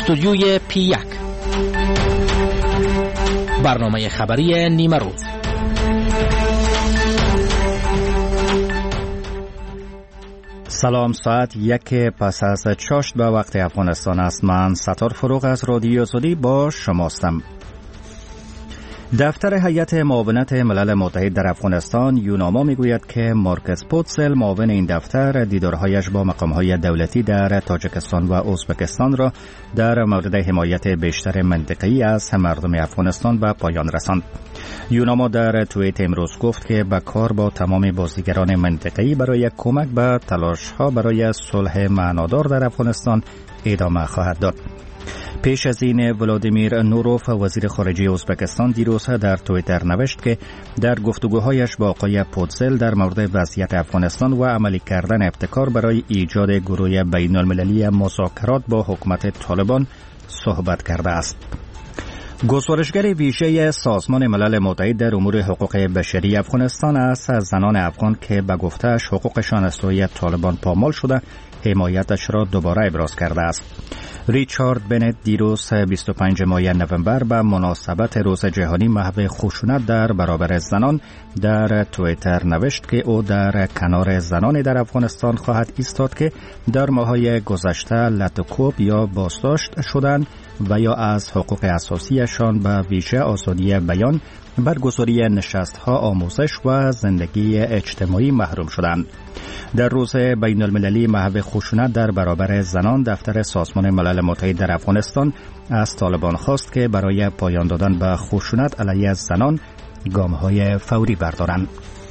استودیوی P1 برنامه خبری نیمه روز. سلام، ساعت 1 پس از چاشت به وقت افغانستان است. من ستار فروغ از رادیو آزادی با شماستم. دفتر هیئت معاونت ملل متحد در افغانستان یوناما میگوید که مارکس پوتسل معاون این دفتر دیدارهایش با مقامهای دولتی در تاجیکستان و ازبکستان را در مورد حمایت بیشتر منطقه‌ای از مردم افغانستان به پایان رساند. یوناما در توییت امروز گفت که به کار با تمام بازیگران منطقه‌ای برای کمک به تلاش‌ها برای صلح معنادار در افغانستان ادامه خواهد داد. پیش از این ولادیمیر نوروف وزیر خارجه ازبکستان دیروز در توییتر نوشت که در گفتگوهایش با آقای پوتسل در مورد وضعیت افغانستان و عملی کردن ابتکار برای ایجاد گروه بین المللی مذاکرات با حکومت طالبان صحبت کرده است. گزارشگر ویژه سازمان ملل متحد در امور حقوق بشری افغانستان است از زنان افغان که به گفته‌اش حقوقشان از سوی طالبان پامال شده حمایتش را دوباره ابراز کرده است. ریچارد بنت دیروز 25 ماه نوامبر به مناسبت روز جهانی محو خشونت در برابر زنان در توییتر نوشت که او در کنار زنان در افغانستان خواهد ایستاد که در ماه‌های گذشته لطوکوب یا بازداشت شدند و یا از حقوق اساسیشان به ویژه آزادی بیان، برگزاری نشست‌ها، آموزش و زندگی اجتماعی محروم شدند. در روز بین المللی محو خشونت در برابر زنان، دفتر سازمان ملل متحد در افغانستان از طالبان خواست که برای پایان دادن به خشونت علیه زنان گام‌های فوری بردارند.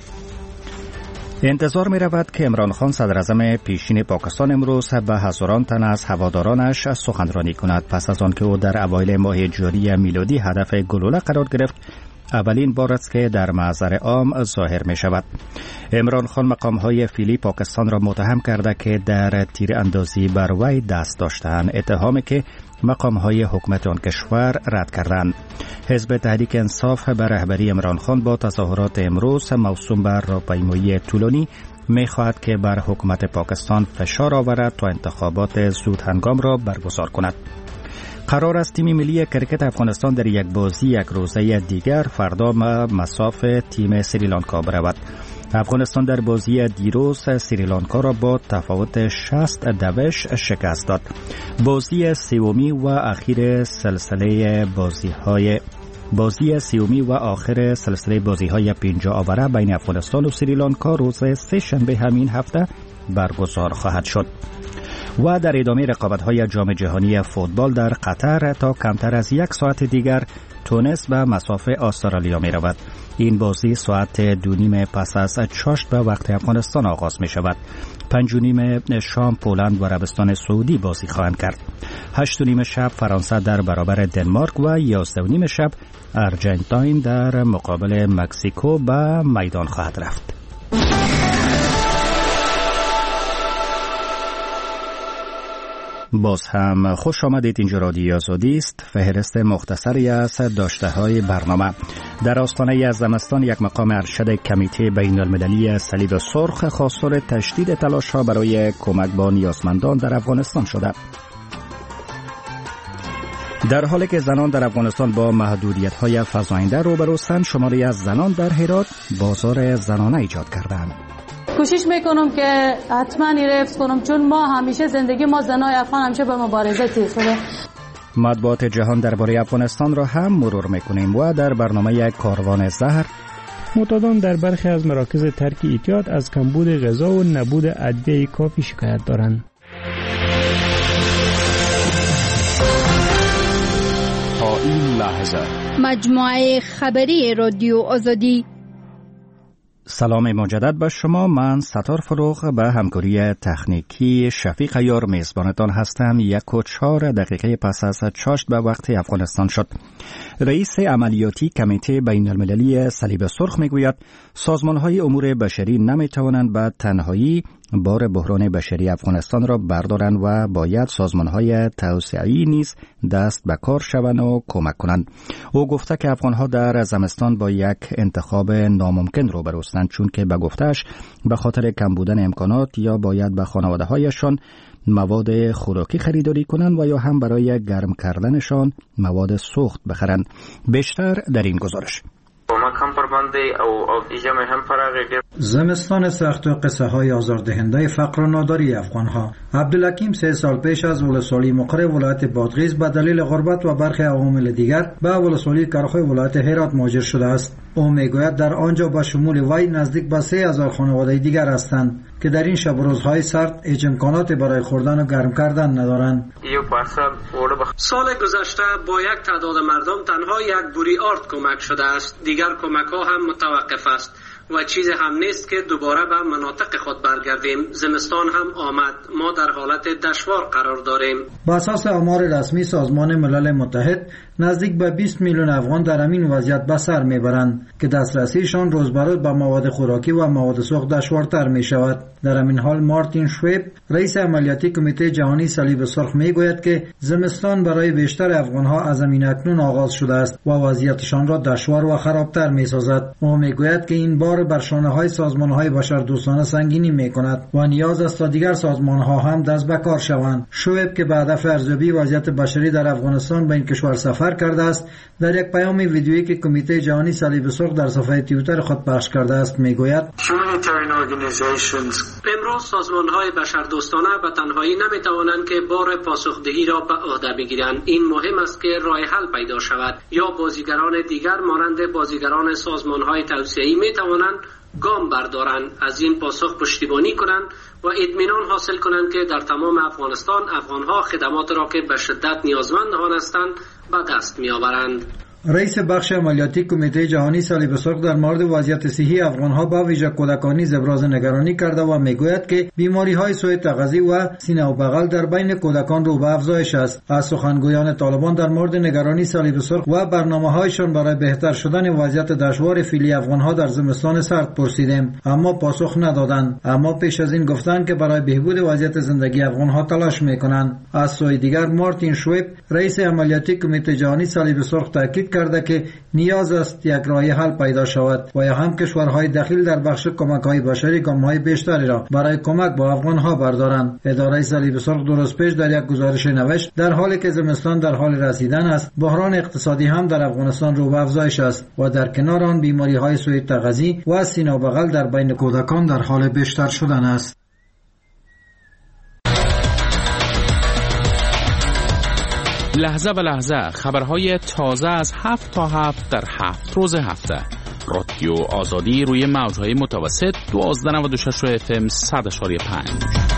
انتظار می رود که عمران خان صدراعظم پیشین پاکستان امروز به هزاران تن از هوادارانش سخنرانی کند پس از آنکه او در اوایل ماه جاری میلادی هدف گلوله قرار گرفت. اولین بار است که در محضر عام ظاهر می شود. عمران خان مقام‌های فیلی پاکستان را متهم کرده که در تیر اندازی بر وی دست داشتند، اتهامی که مقام‌های حکومت آن کشور رد کردند. حزب تحریک انصاف به رهبری عمران خان با تظاهرات امروز موسوم بر راهپیمایی طولانی می‌خواهد که بر حکومت پاکستان فشار آورد تا انتخابات زود هنگام را برگزار کند. قرار است تیم ملی کرکت افغانستان در یک بازی یک روزه دیگر فردا مصاف تیم سریلانکا برود. افغانستان در بازی دیروز سریلانکا را با تفاوت 60-2 شکست داد. بازی سومی و آخر سلسله بازی‌های 50 آوره بین افغانستان و سریلانکا روز سه شنبه همین هفته برگزار خواهد شد. و در ادامه رقابت‌های جام جهانی فوتبال در قطر تا کمتر از یک ساعت دیگر تونس به مصاف استرالیا می رود. این بازی ساعت 2:30 پس از چاشت به وقت افغانستان آغاز می شود. 5:30 شام پولند و عربستان سعودی بازی خواهند کرد. 8:30 شب فرانسه در برابر دنمارک و 11:30 شب ارژانتین در مقابل مکزیکو به میدان خواهد رفت. باز هم خوش آمدید. اینجا رادیو آزادی است. فهرست مختصری از داشته‌های برنامه. در آستانه از زمستان یک مقام ارشد کمیته بین المللی صلیب سرخ خواستار تشدید تلاش‌ها برای کمک به نیازمندان در افغانستان شده. در حالی که زنان در افغانستان با محدودیت‌های فزاینده روبروستند، شماری از زنان در هرات بازار زنانه ایجاد کردند. کوشش میکنم که حتما حفظ کنم، چون ما همیشه زندگی ما زنای افغان همیشه به مبارزه تیز شده. مطبوعات جهان درباره افغانستان را هم مرور میکنیم و در برنامه کاروان زهر معتادان در برخی از مراکز ترک اعتیاد از کمبود غذا و نبود ادویه کافی شکایت دارند. تا این لحظه مجموعه خبری رادیو آزادی. سلام مجدد به شما. من ستار فروغ به همکاری تکنیکی شفیق یار میزبانتان هستم. 1:04 پس از چاشت به وقت افغانستان شد. رئیس عملیاتی کمیته بین المللی صلیب سرخ میگوید سازمان‌های امور بشری نمیتوانند به تنهایی بار بحران بشری افغانستان را بردارند و باید سازمان‌های توسعه‌ای نیز دست به کار شوند و کمک کنند. او گفته که افغان‌ها در زمستان با یک انتخاب ناممکن روبرو هستند، چون که به گفته‌اش به خاطر کم بودن امکانات یا باید به خانواده‌هایشان مواد خوراکی خریداری کنند و یا هم برای گرم کردنشان مواد سوخت بخرند. بیشتر در این گزارش. زمستان سخت و قصه های آزاردهنده فقر و ناداری افغانها. عبدالحکیم 3 سال پیش از ولسوالی مقر ولایت بادغیس به دلیل غربت و برخی عوامل دیگر به ولسوالی کرخوی ولایت هرات مهاجر شده است. او میگوید در آنجا با شمول وی نزدیک به 3000 خانواده دیگر هستند که در این شب و روزهای سرد هیچ امکاناتی برای خوردن و گرم کردن ندارند. سال گذشته با یک تعداد مردم تنها یک بوری آرد کمک شده است. دیگر کمک ها هم متوقف است و چیز هم نیست که دوباره به مناطق خود برگردیم. زمستان هم آمد. ما در حالت دشوار قرار داریم. با اساس آمار رسمی سازمان ملل متحد نزدیک به 20 میلیون افغان در همین وضعیت به سر میبرند که دسترسیشان روز به روز به مواد خوراکی و مواد سوخت دشوارتر می شود. در همین حال مارتین شویب رئیس عملیاتی کمیته جهانی صلیب سرخ میگوید که زمستان برای بیشتر افغانها از همین اکنون آغاز شده است و وضعیتشان را دشوار و خرابتر میسازد. او میگوید که این بار بر شانه‌های سازمان‌های بشردوستانه سنگینی می‌کند و نیاز است تا دیگر سازمان‌ها هم دست به کار شوند. شویب که به هدف ارزیابی وضعیت بشری در افغانستان به این کشور سفر کرده است، در یک پیام ویدیویی که کمیته جهانی صلیب سرخ در صفحه توییتر خود پخش کرده است میگوید: امروز سازمان‌های بشردوستانه به تنهایی نمی‌توانند که بار پاسخدهی را به عهده بگیرند. این مهم است که راه حل پیدا شود یا بازیگران دیگر مانند بازیگران سازمان‌های توسعه‌ای می‌توانند گام بردارند، از این پاسخ پشتیبانی کنند و اطمینان حاصل کنند که در تمام افغانستان افغان‌ها خدمات را که به شدت نیازمند آن هستند به دست می‌آورند. رئیس بخش عملیاتی کمیته جهانی صلیب سرخ در مورد وضعیت صحی افغانها با ویژه کودکانی ابراز نگرانی کرده و میگوید که بیماری‌های سوء تغذیه و سینه و بغل در بین کودکان رو به افزایش است. از سخنگویان طالبان در مورد نگرانی صلیب سرخ و برنامه‌هایشان برای بهتر شدن وضعیت دشوار فعلی افغانها در زمستان سرد پرسیدیم، اما پاسخ ندادند. اما پیش از این گفتند که برای بهبود وضعیت زندگی افغانها تلاش می‌کنند. از سوی دیگر مارتین شویب رئیس عملیاتی کمیته جهانی صلیب سرخ تاکید کرده که نیاز است یک راه حل پیدا شود و یا هم کشورهای دخیل در بخش کمک‌های بشری گام‌های بیشتری را برای کمک با افغان‌ها بردارند. اداره صلیب سرخ 2 روز پیش در یک گزارش نوشت در حالی که زمستان در حال رسیدن است، بحران اقتصادی هم در افغانستان رو به افزایش است و در کنار آن بیماری‌های سوء تغذیه و سینه و بغل در بین کودکان در حال بیشتر شدن است. لحظه به لحظه خبرهای تازه از 7 تا 7 در 7 روز هفته. رادیو آزادی روی موجهای متوسط 1296 FM 100.5.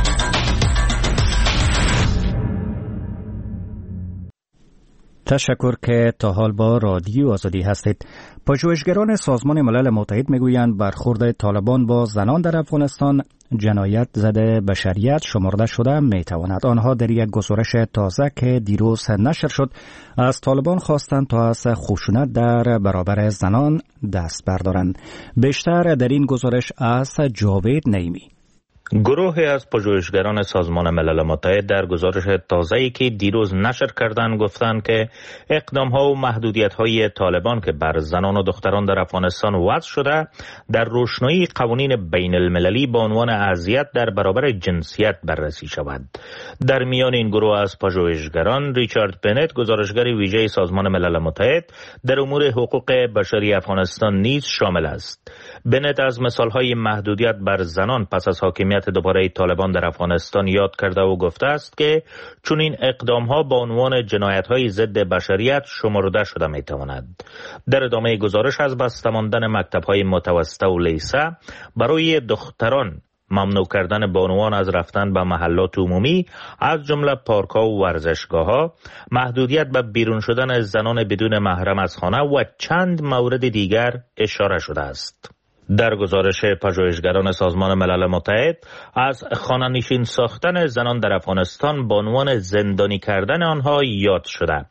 تشکر که تا حال با رادیو آزادی هستید. پژوهشگران سازمان ملل متحد میگویند برخورد طالبان با زنان در افغانستان جنایت ضد بشریت شمرده شده میتواند. آنها در یک گزارش تازه که دیروز نشر شد از طالبان خواستند تا از خشونت در برابر زنان دست بردارند. بیشتر در این گزارش از جاوید نعیمی. گروهی از پژوهشگران سازمان ملل متحد در گزارش تازه‌ای که دیروز نشر کردند گفتند که اقدام‌ها و محدودیت‌های طالبان که بر زنان و دختران در افغانستان وضع شده در روشنایی قوانین بین المللی به عنوان اذیت در برابر جنسیت بررسی شود. در میان این گروه از پژوهشگران ریچارد بنت، گزارشگر ویژه سازمان ملل متحد در امور حقوق بشری افغانستان نیز شامل است. بنت از مثال‌های محدودیت بر زنان پس از حاکمیت دوباره طالبان در افغانستان یاد کرده و گفته است که چون این اقدام‌ها با عنوان جنایت‌های ضد بشریت شمرده شده می‌تواند. در ادامه گزارش از بسته ماندن مکتب‌های متوسطه و لیسه برای دختران، ممنوع کردن بانوان از رفتن به محلات عمومی از جمله پارک‌ها و ورزشگاه‌ها، محدودیت به بیرون شدن زنان بدون محرم از خانه و چند مورد دیگر اشاره شده است. در گزارش پژوهشگران سازمان ملل متحد از خانه‌نشین ساختن زنان در افغانستان به عنوان زندانی کردن آنها یاد شده.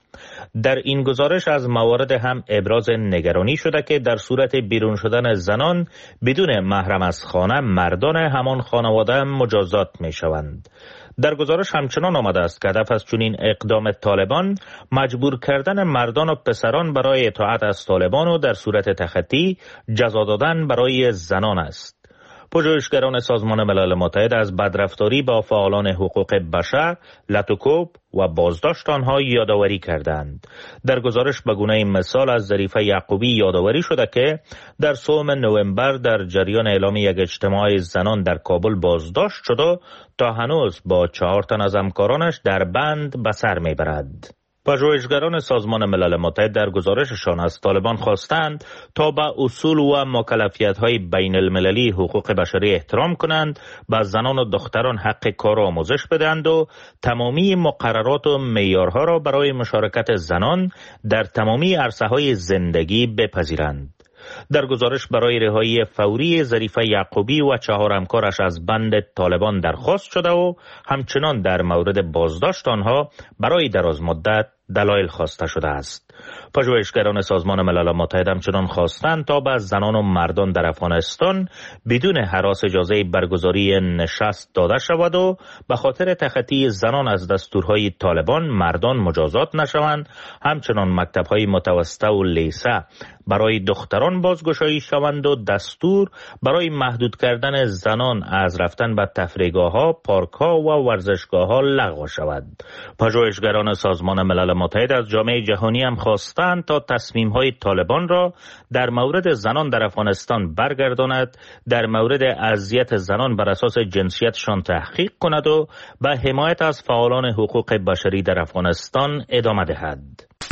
در این گزارش از موارد هم ابراز نگرانی شده که در صورت بیرون شدن زنان بدون محرم از خانه مردان همان خانواده هم مجازات می شوند. در گزارش همچنان آمده است که هدف از چنین اقدام طالبان مجبور کردن مردان و پسران برای اطاعت از طالبان و در صورت تخطی جزا دادن برای زنان است. پژوهشگران سازمان ملل متحد از بدرفتاری با فعالان حقوق بشر، لطوکوب و بازداشت آنها یادآوری کردند. در گزارش به گونه مثال از ظریفه یعقوبی یادآوری شده که در سوم نوامبر در جریان اعلام یک اجتماع زنان در کابل بازداشت شد و تا هنوز با 4 تن از همکارانش در بند به سر میبرد. پژوهشگران سازمان ملل متحد در گزارششان از طالبان خواستند تا به اصول و مکلفیت‌های بین المللی حقوق بشری احترام کنند، به زنان و دختران حق کار و آموزش بدهند و تمامی مقررات و معیارها را برای مشارکت زنان در تمامی عرصه‌های زندگی بپذیرند. در گزارش برای رهایی فوری ظریفه یعقوبی و 4 همکارش از بند طالبان درخواست شده و همچنان در مورد بازداشت آنها برای دراز مدت دلایل خواسته شده است. پژوهشگران سازمان ملل متحد همچنان خواستند تا به زنان و مردان در افغانستان بدون هراس اجازه برگزاری نشست داده شود و به خاطر تخطی زنان از دستورهای طالبان مردان مجازات نشوند. همچنان مکتب‌های متوسطه و لیسه برای دختران بازگشایی شوند و دستور برای محدود کردن زنان از رفتن به تفریحگاه‌ها، پارک‌ها و ورزشگاه‌ها لغو شود. پژوهشگران سازمان ملل متحد از جامعه جهانی هم خواستند تا تصمیم‌های طالبان را در مورد زنان در افغانستان برگرداند، در مورد اذیت زنان بر اساس جنسیتشان تحقیق کند و به حمایت از فعالان حقوق بشری در افغانستان ادامه دهد.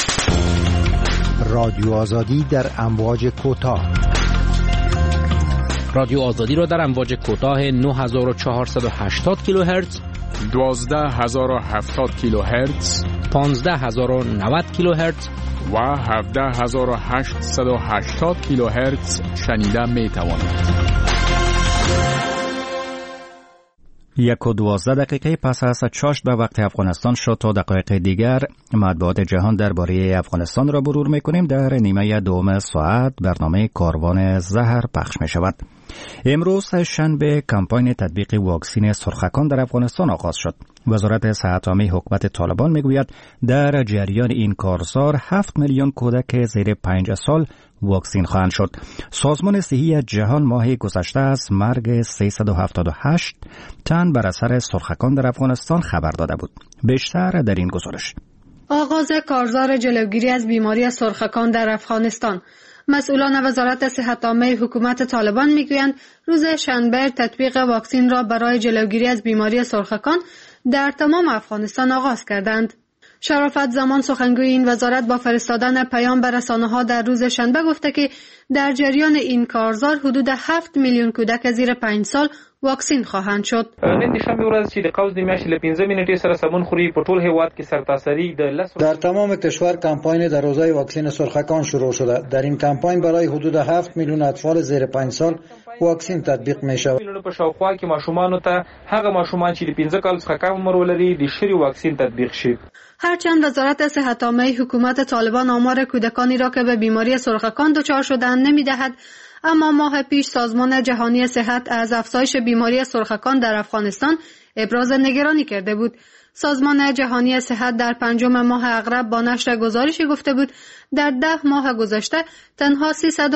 رادیو آزادی در امواج کوتاه. رادیو آزادی را در امواج کوتاه 9480 کیلوهرتز، 12070 کیلوهرتز، 15090 کیلوهرتز و 17880 کیلوهرتز شنیده می توانید. 1:12 پس از چاشت به وقت افغانستان شد. تا دقایق دیگر مطبوعات جهان درباره افغانستان را مرور می‌کنیم. در نیمه دوم ساعت برنامه کاروان زهر پخش می‌شود. امروز شنبه کمپاین تطبیق واکسن سرخکان در افغانستان آغاز شد. وزارت صحت عامه حکومت طالبان میگوید در جریان این کارزار 7 میلیون کودک زیر 5 سال واکسین خواهند شد. سازمان صحی جهان ماه گذشته از مرگ 378 تن بر اثر سرخکان در افغانستان خبر داده بود. بیشتر در این گزارش. آغاز کارزار جلوگیری از بیماری سرخکان در افغانستان. مسئولان وزارت صحت عامه حکومت طالبان میگویند روز شنبه تطبیق واکسن را برای جلوگیری از بیماری سرخکان در تمام افغانستان آغاز کردند. شرافت زمان سخنگوی این وزارت با فرستادن پیام به رسانه‌ها در روز شنبه گفته که در جریان این کارزار حدود 7 میلیون کودک زیر 5 سال واکسین خواهند شد. نن د شنبه ورځ چې د قوس د میاشتې له 15 منټې سره سمون خوري په ټول هیواد کې سرتاسري در تمام کشور کمپاین دروازه واکسن سرخکان شروع شده. در این کمپاین برای حدود 7 میلیون اطفال زیر 5 سال واکسن تطبیق می شود. په شاوخوا کې ماشومان ته هغه ماشومان چې د 15 کال څخه کم عمر ولري د شری واکسن تطبیق شي. هرچند وزارت صحت عامه حکومت طالبان آمار کودکانی را که به بیماری سرخکان دچار شدند نمی‌دهد، اما ماه پیش سازمان جهانی صحت از افزایش بیماری سرخکان در افغانستان ابراز نگرانی کرده بود. سازمان جهانی صحت در 5 ماه اغرب با نشر گزارشی گفته بود در 10 ماه گذشته تنها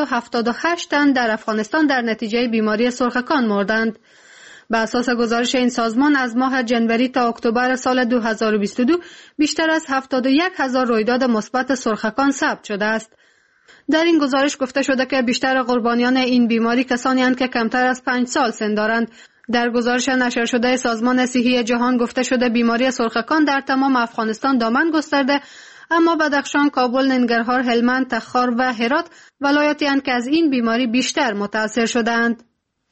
378 تن در افغانستان در نتیجه بیماری سرخکان مردند. به اساس گزارش این سازمان از ماه جنوری تا اکتبر سال 2022 بیشتر از 71,000 رویداد مثبت سرخکان ثبت شده است. در این گزارش گفته شده که بیشتر قربانیان این بیماری کسانی هستند که کمتر از 5 سال سن دارند. در گزارش نشر شده سازمان صحی جهان گفته شده بیماری سرخکان در تمام افغانستان دامن گسترده، اما بدخشان، کابل، ننگرهار، هلمند، تخار و هرات ولایاتی هستند که از این بیماری بیشتر متاثر شدند.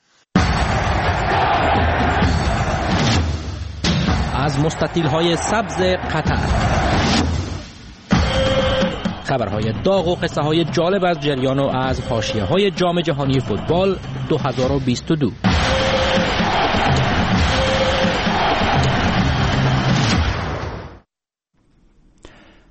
از مستطیل‌های سبز قطر، خبرهای داغ و قصه‌های جالب از جریان و از حاشیه‌های جام جهانی فوتبال 2022.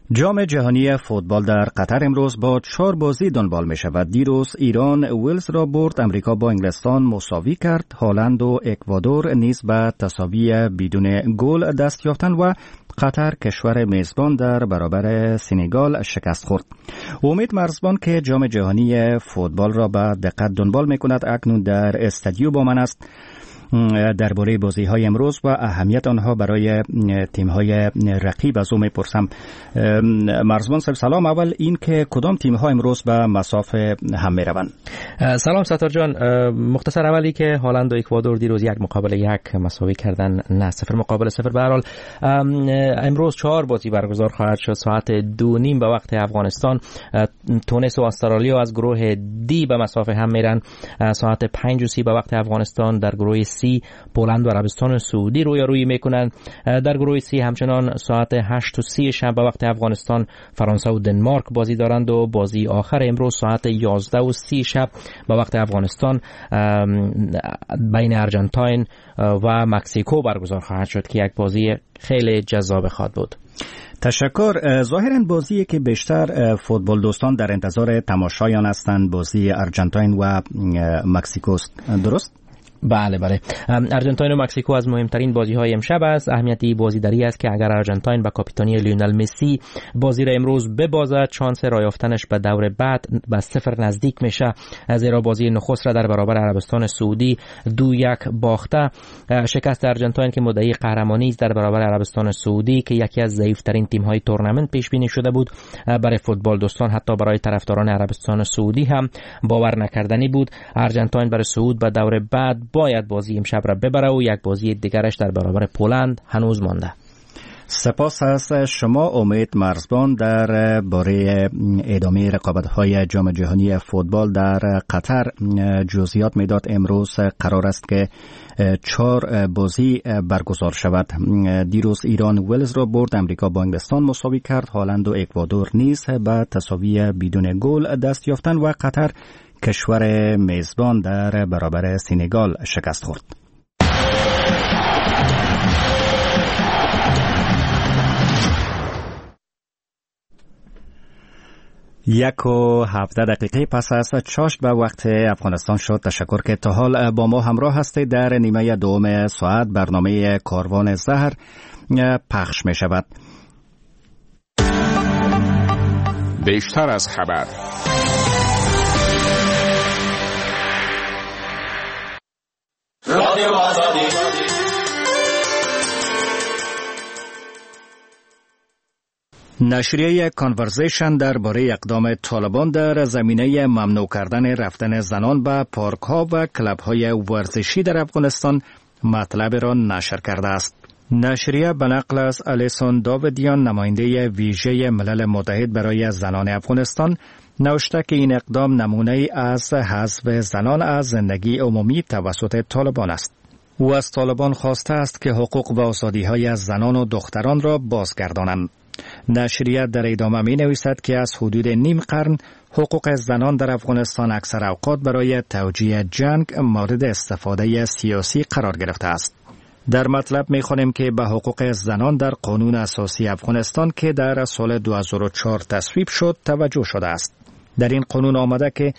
جام جهانی فوتبال در قطر امروز با 4 بازی دنبال می شود. دیروز ایران ولز را برد، امریکا با انگلستان مساوی کرد، هلند و اکوادور نیز به تساوی بدون گل دست یافتند و قطر کشور میزبان در برابر سنگال شکست خورد. امید مرزبان که جام جهانی فوتبال را به دقت دنبال می کند اکنون در استودیو با من است. درباره بازی‌های امروز و اهمیت آنها برای تیم‌های رقیب از او می‌پرسم. مرزبان صاحب سلام. اول این که کدام تیم‌ها امروز به مسافه هم می‌روند؟ سلام ستار جان. مختصر اولی که هلند و اکوادور دیروز 1-1 مساوی کردن، نه 0-0. به هر حال امروز 4 بازی برگزار خواهد شد. ساعت 2:30 به وقت افغانستان تونس و استرالیا از گروه دی به مسافه هم میرن. ساعت 5:30 به وقت افغانستان در گروه سی پولند و عربستان سعودی رویارویی میکنند. در گروه سی همچنان ساعت 8:30 شب به وقت افغانستان فرانسه و دنمارک بازی دارند و بازی آخر امروز ساعت 11:30 شب به وقت افغانستان بین ارجنتاین و مکزیکو برگزار خواهد شد که یک بازی خیلی جذاب خواهد بود. تشکر. ظاهراً بازی که بیشتر فوتبال دوستان در انتظار تماشایان هستند بازی ارجنتاین و مکزیکو است، درست؟ بله. ارژانتین و مکزیکو از مهمترین بازی‌های امشب است. اهمیتی بازی داری است که اگر ارژانتین با کاپیتانی لیونل مسی بازی را امروز ببازد، شانس راه یافتنش به دور بعد به 0 نزدیک میشه، زیرا بازی نخست را در برابر عربستان سعودی 2-1 باخته. شکست ارژانتین که مدعی قهرمانی است در برابر عربستان سعودی که یکی از ضعیف‌ترین تیم‌های تورنمنت پیش بینی شده بود، برای فوتبال دوستان حتی برای طرفداران عربستان سعودی هم باور نکردنی بود. ارژانتین برای صعود به دور بعد باید بازی امشب را ببره و یک بازی دیگرش در برابر پولند هنوز مانده. سپاس از شما امید مرزبان. در باره ادامه رقابت‌های جام جهانی فوتبال در قطر جزئیات میداد. امروز قرار است که 4 بازی برگزار شود. دیروز ایران ولز را برد، امریکا با انگلستان مساوی کرد، هلند و اکوادور نیز به تساوی بدون گل دست یافتند و قطر کشور میزبان در برابر سنگال شکست خورد. 1:17 پس از چاشت به وقت افغانستان شد. تشکر که تا حال با ما همراه هستید. در نیمه دوم ساعت برنامه کاروان زهر پخش می شود. بیشتر از خبر. رادیو آزادی. نشریه کانورزیشن درباره اقدام طالبان در زمینه ممنوع کردن رفتن زنان به پارک ها و کلب های ورزشی در افغانستان مطلب را نشر کرده است. نشریه به نقل از الیسون داودیان، نماینده ویژه ملل متحد برای زنان افغانستان، نوشته که این اقدام نمونه از حذف زنان از زندگی عمومی توسط طالبان است. او از طالبان خواسته است که حقوق و آزادی‌های از زنان و دختران را بازگردانند. نشریه در ادامه می نویسد که از حدود نیم قرن حقوق زنان در افغانستان اکثر اوقات برای توجیه جنگ مورد استفاده سیاسی قرار گرفته است. در مطلب می خوانیم که به حقوق زنان در قانون اساسی افغانستان که در سال 2004 تصویب شد توجه شده است. در این قانون آمده که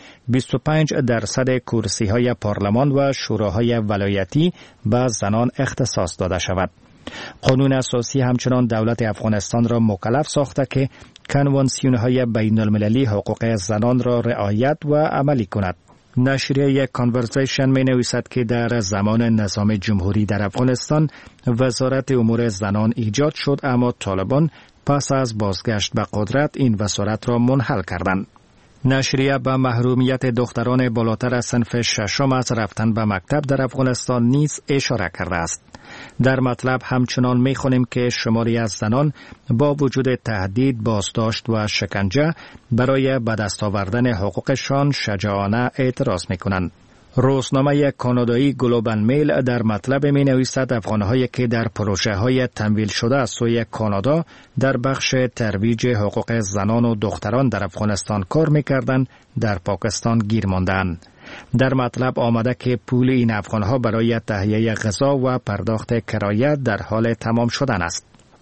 25% کرسی‌های پارلمان و شوراهای ولایتی به زنان اختصاص داده شود. قانون اساسی همچنان دولت افغانستان را مکلف ساخته که کنوانسیون‌های بین المللی حقوق زنان را رعایت و عملی کند. نشریه کانورزیشن می نویسد که در زمان نظام جمهوری در افغانستان وزارت امور زنان ایجاد شد، اما طالبان پس از بازگشت به قدرت این وزارت را منحل کردند. نشریه به محرومیت دختران بالاتر از صنف ششم از رفتن به مکتب در افغانستان نیز اشاره کرده است. در مطلب همچنان می‌خوانیم که شماری از زنان با وجود تهدید، بازداشت و شکنجه برای به دست آوردن حقوقشان شجاعانه اعتراض می‌کنند. روزنامه کانادایی گلوبال میل در مطلب می‌نویسد افغان‌هایی که در پروژه‌های تمویل شده از سوی کانادا در بخش ترویج حقوق زنان و دختران در افغانستان کار می‌کردند در پاکستان گیر ماندند. در مطلب آمده که پول این افغان‌ها برای تهیه غذا و پرداخت کرایه در حال تمام شدن است.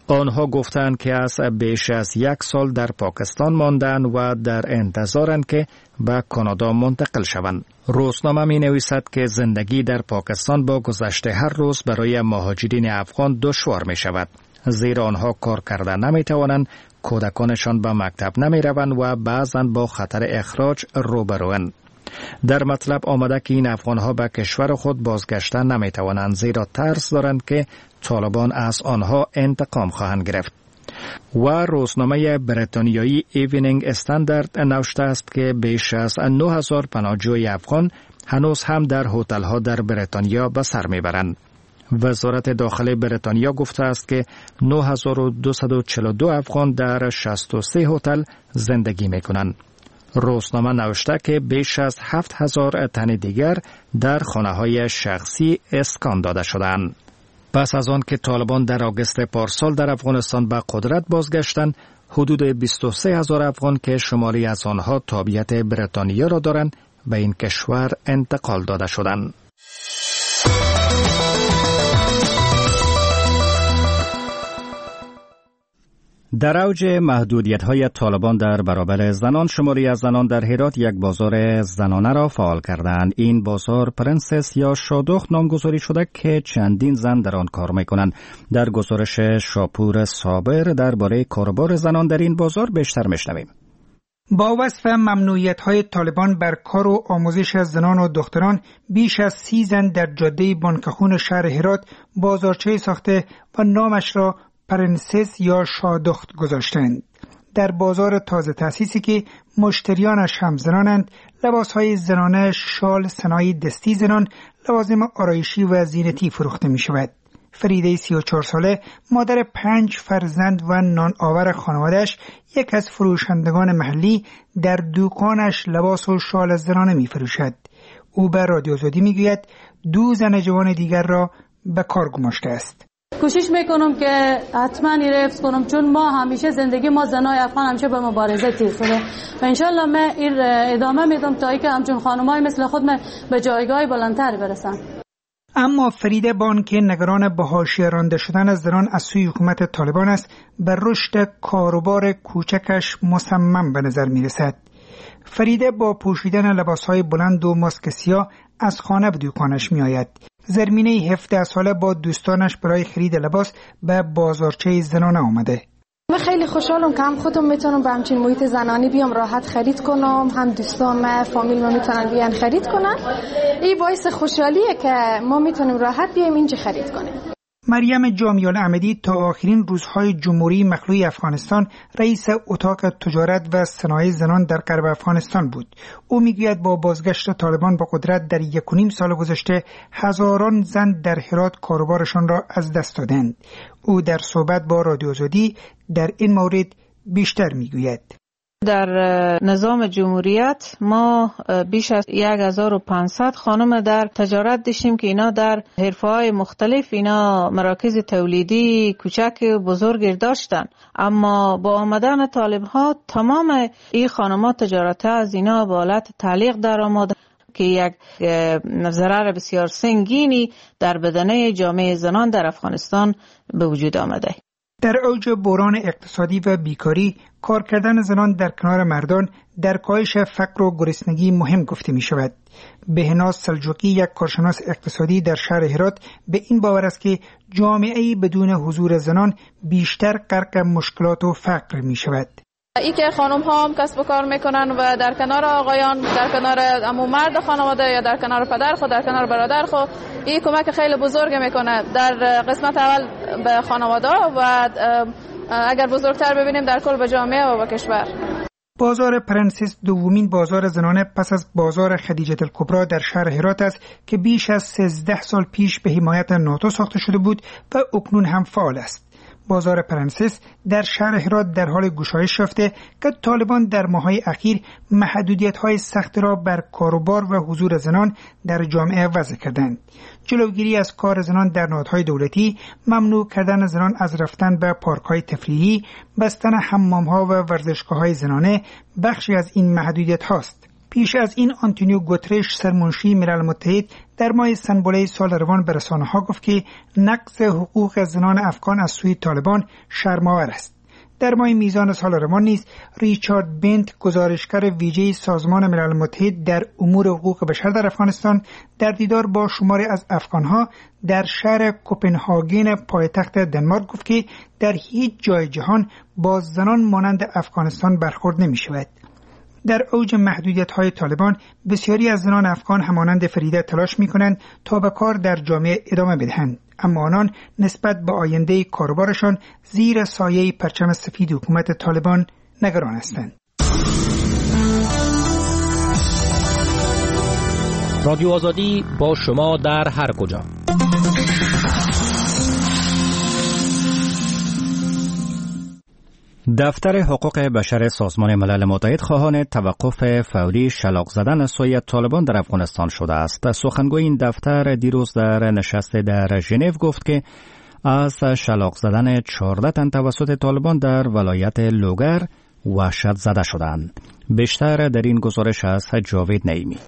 آنها گفتند که از بیش از 1 سال در پاکستان ماندند و در انتظارند که به کانادا منتقل شوند. روزنامه می نویسد که زندگی در پاکستان با گذشت هر روز برای مهاجرین افغان دشوار می شود، زیرا آنها کار کردن نمی توانند، کودکانشان به مکتب نمی روند و بعضاً با خطر اخراج روبروند. در مطلب آمده که این افغانها به کشور خود بازگشتن نمی توانند، زیرا ترس دارند که طالبان از آنها انتقام خواهند گرفت. و روزنامه بریتانیایی ایونینگ استاندارد نوشته است که بیش از 9000 پناهجوی افغان هنوز هم در هتل‌ها در بریتانیا به سر میبرند. وزارت داخلی بریتانیا گفته است که 9242 افغان در 63 هتل زندگی میکنند. روزنامه نوشته که بیش از 7000 تن دیگر در خانه‌های شخصی اسکان داده شدند. پس از آن که طالبان در آگوست پارسال در افغانستان به قدرت بازگشتند، حدود 23000 افغان که شماری از آنها تابعیت بریتانیا را دارند به این کشور انتقال داده شدند. در اوج محدودیت‌های طالبان در برابر زنان، شماری از زنان در هرات یک بازار زنانه را فعال کردند. این بازار پرنسس یا شادخت نامگذاری شده که چندین زن در آن کار می‌کنند. در گزارش شاپور صابر درباره کاروبار زنان در این بازار بیشتر می‌شنویم. با وصف ممنوعیت‌های طالبان بر کار و آموزش زنان و دختران، بیش از 30 زن در جاده بانکخون شهر هرات بازارچه ساخته و نامش را پرنسس یا شادخت گذاشتند. در بازار تازه تأسیسی که مشتریانش هم زنانند، لباسهای زنانه، شال، صنایع دستی زنان، لوازم آرایشی و زینتی فروخته می شود. فریده 34 ساله، مادر 5 فرزند و نان آور خانواده‌اش، یک از فروشندگان محلی در دکانش لباس و شال زنانه می فروشد. او به رادیو آزادی می گوید 2 زن جوان دیگر را به کار گماشته است. کوشش میکنم که حتما این حفظ کنم، چون ما همیشه زندگی ما زنای افغان همیشه به مبارزه تیز شده و انشالله من این ادامه میدم تا اینکه همچون خانمای مثل خود من به جایگاه بلندتر برسم. اما فریده بان که نگران به حاشیه رانده شدن از زنان از سوی حکومت طالبان است، بر رشد کاروبار کوچکش مصمم به نظر میرسد. فریده با پوشیدن لباسهای بلند و ماسک سیاه از خانه به دکانش میآید. زرمینه 17 ساله با دوستانش برای خرید لباس به بازارچه زنانه آمده. من خیلی خوشحالم که هم خودم میتونم به همچین محیط زنانی بیام راحت خرید کنم، هم دوستان فامیل ما میتونن بیان خرید کنن. این باعث خوشحالیه که ما میتونیم راحت بیایم اینجا خرید کنیم. مریم جامیال احمدی تا آخرین روزهای جمهوری مخلوع افغانستان رئیس اتاق تجارت و صنایع زنان در غرب افغانستان بود. او میگوید با بازگشت طالبان به قدرت در 1.5 سال گذشته هزاران زن در هرات کاروبارشان را از دست دادند. او در صحبت با رادیو آزادی در این مورد بیشتر میگوید. در نظام جمهوریت ما بیش از 1500 خانم در تجارت داشتیم که اینا در حرفه‌های مختلف اینا مراکز تولیدی کوچک و بزرگ داشتن، اما با آمدن طالب‌ها تمام این خانم‌ها تجارت از اینا به حالت تعلیق در آمد که یک ضرر بسیار سنگینی در بدنه جامعه زنان در افغانستان به وجود آمده. در اوج بحران اقتصادی و بیکاری، کار کردن زنان در کنار مردان در کاهش فقر و گرسنگی مهم گفته می شود. بهناز سلجوقی، یک کارشناس اقتصادی در شهر هرات، به این باور است که جامعه‌ای بدون حضور زنان بیشتر غرق مشکلات و فقر می شود. ای که خانم ها هم کسب و کار میکنن و در کنار آقایان، در کنار عمو مرد خانواده یا در کنار پدر خود، در کنار برادر خود، این کمک خیلی بزرگ میکنه در قسمت اول به خانواده و اگر بزرگتر ببینیم در کل به جامعه و به کشور. بازار پرنسس دومین بازار زنانه پس از بازار خدیجه الکبری در شهر هرات است که بیش از 13 سال پیش به حمایت ناتو ساخته شده بود و اکنون هم فعال است. بازار پرنسس در شهر هرات در حال گشایش یافته که طالبان در ماه‌های اخیر محدودیت‌های سخت را بر کاروبار و حضور زنان در جامعه وضع کردند. جلوگیری از کار زنان در نهادهای دولتی، ممنوع کردن زنان از رفتن به پارک‌های تفریحی، بستن حمام‌ها و ورزشگاه‌های زنانه بخشی از این محدودیت‌هاست. پیش از این آنتونیو گوترش سرمنشی ملل متحد در ماه سنبوله سال روان به رسانه‌ها گفت که نقض حقوق زنان افغان از سوی طالبان شرم‌آور است. در ماه میزان سال روان نیز ریچارد بنت گزارشگر ویژه سازمان ملل متحد در امور حقوق بشر در افغانستان در دیدار با شماری از افغانها در شهر کوپنهاگن پایتخت دنمارک گفت که در هیچ جای جهان با زنان مانند افغانستان برخورد نمی شود. در اوج محدودیت‌های طالبان بسیاری از زنان افغان همانند فریده تلاش می‌کنند تا به کار در جامعه ادامه بدهند، اما آنان نسبت به آینده کاروبارشان زیر سایه پرچم سفید حکومت طالبان نگران هستند. رادیو آزادی با شما در هر کجا. دفتر حقوق بشر سازمان ملل متحد خواهان توقف فوری شلاق زدن سوی طالبان در افغانستان شده است. سخنگوی این دفتر دیروز در نشست در ژنو گفت که از شلاق زدن 14 تن توسط طالبان در ولایت لوگر وحشت زده شدند. بیشتر در این گزارش از جاوید نعیمی.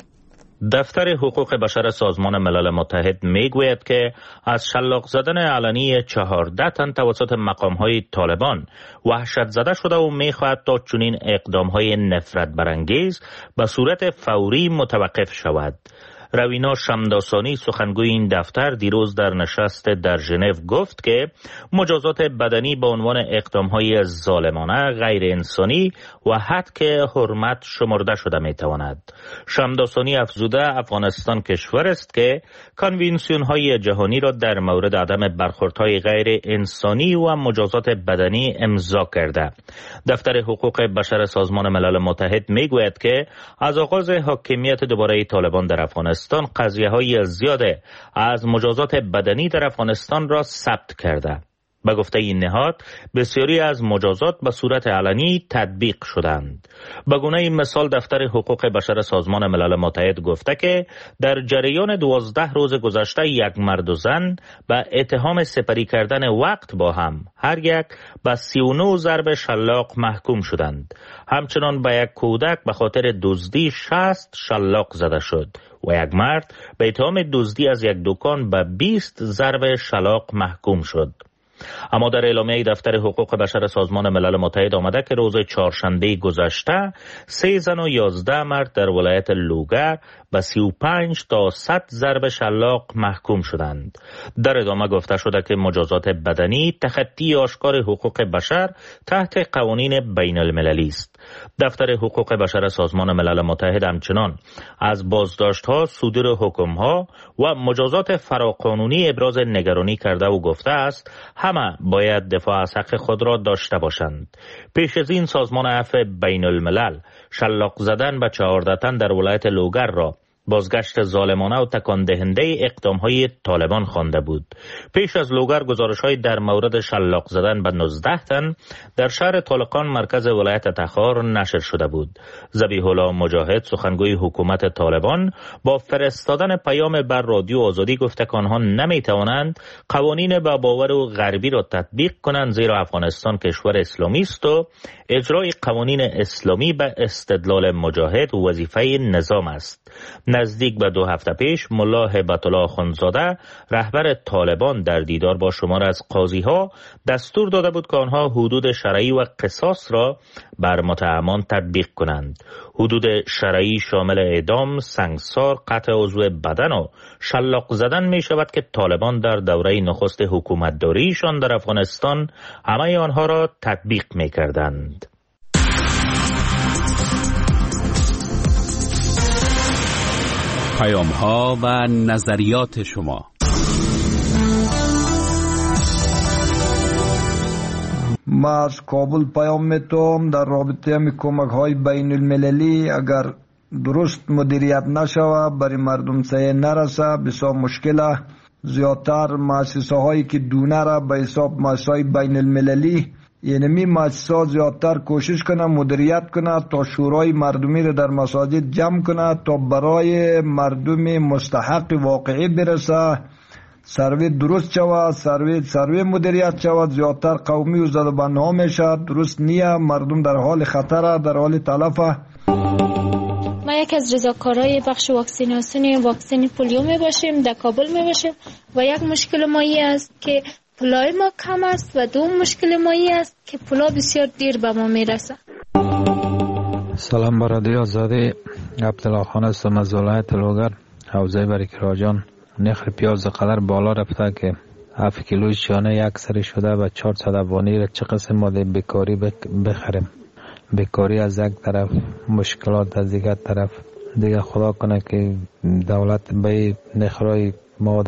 دفتر حقوق بشر سازمان ملل متحد میگوید که از شلاق زدن علنی 14 تن توسط مقام‌های طالبان وحشت زده شده و میخواهد تا چنین اقدام‌های نفرت برانگیز به صورت فوری متوقف شود. روینا شمداسانی سخنگوی این دفتر دیروز در نشست در ژنو گفت که مجازات بدنی به عنوان اقدام‌های ظالمانه، غیر انسانی و حد حرمت شمرده شده می‌تواند. شمداسانی افزوده افغانستان کشور است که کنوانسیون‌های جهانی را در مورد عدم برخوردهای غیر انسانی و مجازات بدنی امضا کرده. دفتر حقوق بشر سازمان ملل متحد می‌گوید که از آغاز حاکمیت دوباره طالبان در افغانستان قضیه‌های زیاد از مجازات بدنی در افغانستان را ثبت کرده. به گفته این نهاد بسیاری از مجازات به صورت علنی تطبیق شدند. به گونه مثال دفتر حقوق بشر سازمان ملل متحد گفته که در جریان 12 روز گذشته یک مرد و زن به اتهام سپری کردن وقت با هم هر یک به 39 ضرب شلاق محکوم شدند. همچنان به یک کودک به خاطر دزدی 60 شلاق زده شد و یک مرد به اتهام دزدی از یک دکان به 20 ضرب شلاق محکوم شد. اما در اعلامیه دفتر حقوق بشر سازمان ملل متحد آمده که روز چهارشنبه گذشته 3 زن و 11 مرد در ولایت لوگر به 35 تا 100 ضرب شلاق محکوم شدند. در ادامه گفته شده که مجازات بدنی تخطی آشکار حقوق بشر تحت قوانین بین المللی است. دفتر حقوق بشر سازمان ملل متحد همچنان از بازداشت‌ها، صدور حکم‌ها و مجازات فراقانونی ابراز نگرانی کرده و گفته است همه باید دفاع از حق خود را داشته باشند. پیش از این سازمان عفو بین الملل شلاق زدن به 14 تن در ولایت لوگر را بازگشت ظالمانه و تکان دهنده اقدام‌های طالبان خوانده بود. پیش از لوگر گزارش‌های در مورد شلاق زدن به 19 تن در شهر طالقان مرکز ولایت تخار نشر شده بود. ذبیح الله مجاهد سخنگوی حکومت طالبان با فرستادن پیام بر رادیو آزادی گفته که آنها نمی‌توانند قوانین با باور و غربی را تطبیق کنند زیرا افغانستان کشور اسلامی است و اجرای قوانین اسلامی به استدلال مجاهد وظیفه نظام است. نزدیک به 2 هفته پیش ملا هبت الله اخندزاده رهبر طالبان در دیدار با شمار از قاضی‌ها دستور داده بود که آنها حدود شرعی و قصاص را بر متهمان تطبیق کنند. حدود شرعی شامل اعدام، سنگسار، قطع عضو بدن و شلاق زدن می شود که طالبان در دوره نخست حکومتداریشان در افغانستان همه آنها را تطبیق می کردند. پیام‌ها و نظریات شما. ما از کابل پیام میتونم در رابطه می کمک های بین المللی اگر درست مدیریت نشوه برای مردم سایه نرسه بسیار مشکله. زیادتر مؤسسه هایی که دونه را به حساب مؤسسه های بین المللی یعنی مؤسسات زیادتر کوشش کنه مدیریت کنه تا شورای مردمی رو در مساجد جمع کنه تا برای مردم مستحق واقعی برسه، سروی درست شود، سروی مدیریت شود. زیادتر قومی و زدبانها میشه، درست نیه، مردم در حال خطره، در حال تلفه. من یکی از رضاکارای بخش واکسین پولیو می باشیم، در کابل می باشیم و یک مشکل ما این است که پولای ما کم است و دوم مشکل ما این است که پولا بسیار دیر به ما می رسه. سلام، با رادیو آزادی. عبدالله خان هستم از ولایت لوگر، حوزه بریکراجان. نرخ پیاز قدر بالا رفته که 7 کیلوی شانه یک سری شده و 400 افغانی را چه قسم ماده بیکاری بخریم. بیکاری از یک طرف، مشکلات از دیگر طرف. دیگه خدا کنه که دولت به نخرای مواد